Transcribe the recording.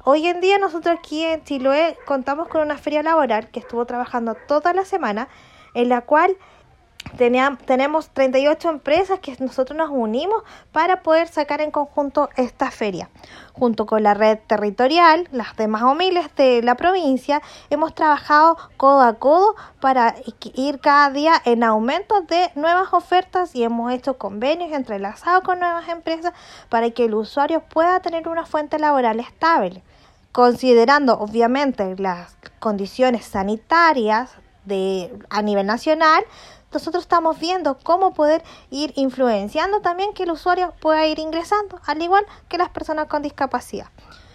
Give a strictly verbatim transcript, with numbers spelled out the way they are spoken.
hoy en día nosotros aquí en Chiloé contamos con una feria laboral que estuvo trabajando toda la semana, en la cual Tenía, tenemos treinta y ocho empresas que nosotros nos unimos para poder sacar en conjunto esta feria. Junto con la red territorial, las demás homiles de la provincia, hemos trabajado codo a codo para ir cada día en aumento de nuevas ofertas y hemos hecho convenios entrelazados con nuevas empresas para que el usuario pueda tener una fuente laboral estable, considerando obviamente las condiciones sanitarias de, a nivel nacional. Nosotros estamos viendo cómo poder ir influenciando también que el usuario pueda ir ingresando, al igual que las personas con discapacidad.